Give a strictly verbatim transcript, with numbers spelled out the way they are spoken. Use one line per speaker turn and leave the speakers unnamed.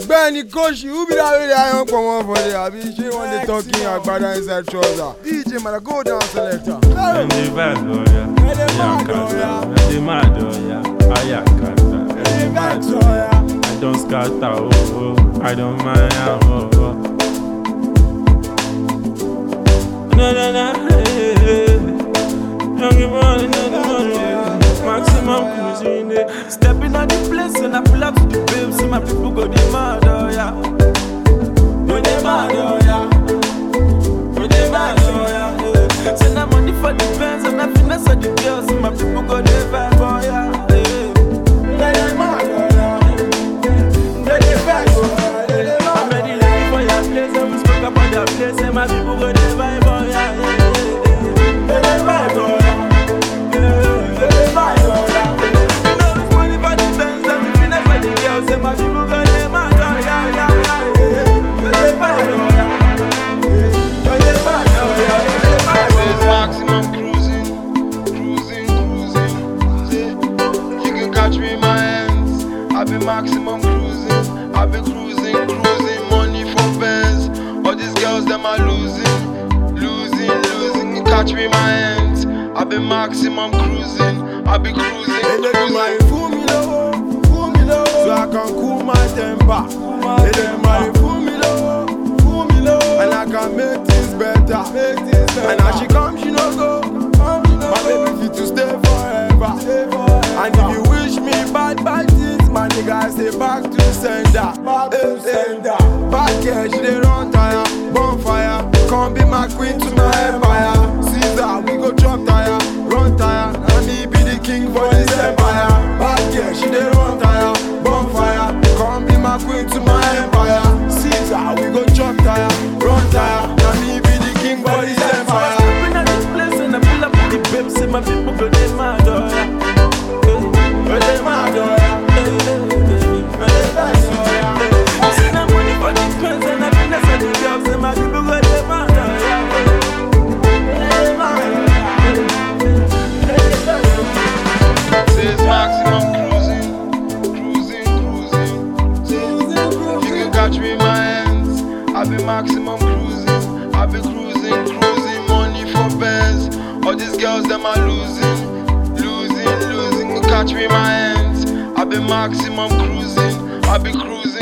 Benny Koshi, who be that really iron for one for the Abi? She want the talking agbada inside trouser. D J man, go down selector.
And the bad boy, yeah. And the mad boy, yeah. Ayakata. And the mad boy, yeah. I don't scatter, oh, oh. I don't mind, oh, oh. No, no, no, hey, hey. Young money, no, money, maximum cruising, yeah. Stepping on the place and I pull up to the babes, so my people go the mad, oh, yeah. Go the mad, oh, yeah. Go the mad, oh, yeah. Send that money for the bands and I finesse of the girls, so my people go the vibe, oh, yeah. Go the mad, oh, yeah. Go the vibe, oh, yeah. I'm ready looking for your place, and we spoke up on your place, and my people go the vibe, oh, yeah. Go the vibe, oh, yeah.
Maximum cruising, cruising, cruising. You can catch me in my hands. I be maximum cruising, I be cruising, cruising. Money for bands. All these girls them are losing, losing, losing. You catch me in my hands. I be maximum cruising, I be cruising.
They let my fool me low, fool me low, so I can cool my temper. They let my fool me low, fool me low, and I can make things better, make things better. And as she come, she no go. My baby fit to stay forever. And if you wish me bad, bad things, my nigga, I say back to the sender. Back to the sender. Back here, she dey run tire, bonfire. Come be my queen to my empire. Caesar, we go drop tire, run tire. And me be the king for this empire. Back here, she dey run tire, bonfire. Come be my queen to my empire. Caesar, we go drop tire, run tire. And me be the king for this empire.
Stepping at this place and I pull up with the babes, and my people go they mad, oh, yeah. Go they mad, oh, yeah. Go they mad, oh, yeah. I send that money for the pens and I finesse of the girls, and my people go they mad, oh, yeah. They mad, oh, yeah.
Says maximum cruising, cruising, cruising. You can catch me in my hands. I be maximum cruising, I be cruising, cruising. Money for bands. All these girls them are losing, losing, losing. You catch me in my hands. I be maximum cruising, I be cruising.